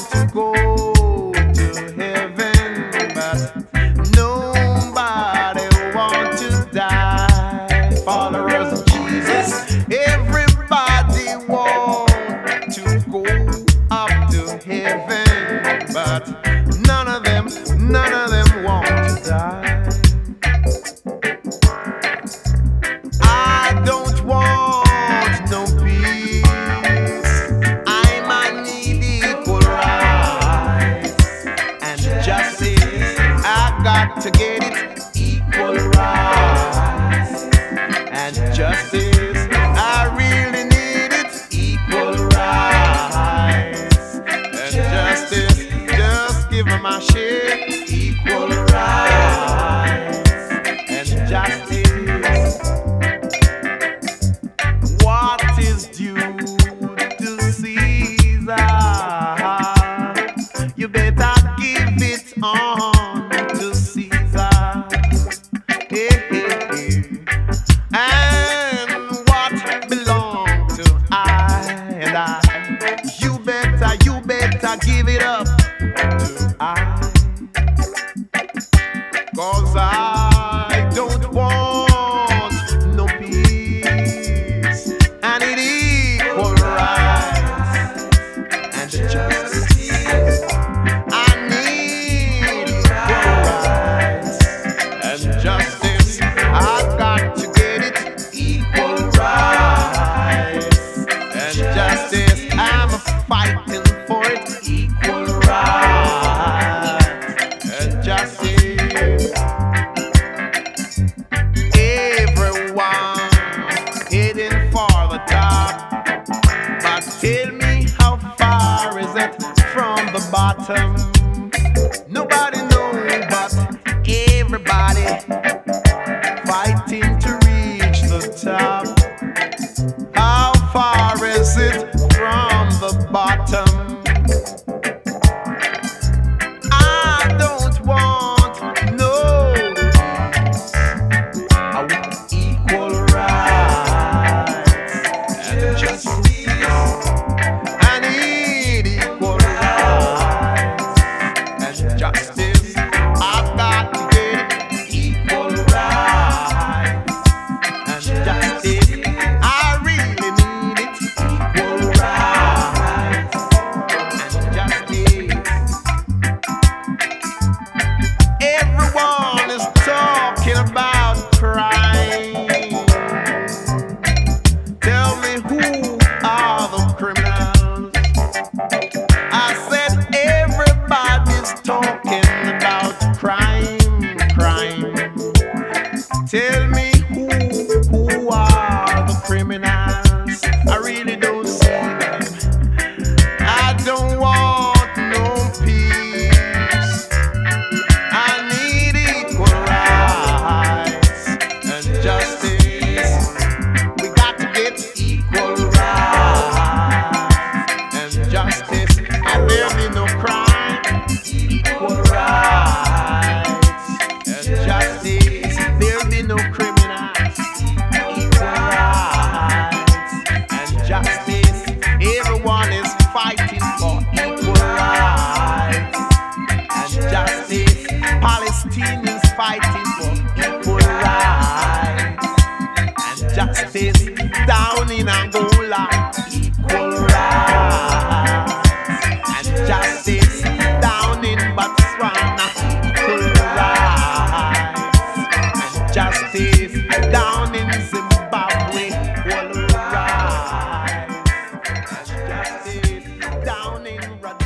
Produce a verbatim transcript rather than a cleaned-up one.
want to go to heaven, but nobody want to die. Followers of Jesus, everybody want to go up to heaven, but none of them, none of them want to die. I don't want no peace. I might need equal rights and justice. I got to get it. Equal rights and justice. I really need it. Equal rights and justice. Just give me my share. Equal rights and justice. What is due to Caesar, you better give it on to Caesar. Hey, hey, hey. And what belongs to I and I, you better, you better give it up to I. 'Cause I don't want no peace. I need equal rights and justice. I need equal rights and justice. I got to get it. Equal rights and justice. I'm fighting for it. Equal rights and justice. Everyone heading for the top, but tell me, how far is it from the bottom? Nobody knows, but everybody fighting to reach the top. How far is it from the bottom? I don't want no peace. I want equal rights and justice. I need equal rights and justice. I've got to get it. Equal rights and justice. I really need it. Equal rights and justice. Everyone is talking about crime. Tell me, who are the criminals? I said everybody's talking about crime, crime. Tell me, who who are the criminals? I really don't see them. I don't want no peace. I need equal rights and justice. We got to get equal rights and justice. And there'll be no crime. Equal rights and justice. There'll be no criminals. Equal rights and justice. Everyone is fighting for equal rights and justice. Palestinians fighting for equal rights and justice. Down in Angola, equal rights and justice. Down in Botswana, equal rights and justice. Down in Zimbabwe, equal rights and justice. Down in Rhodesia.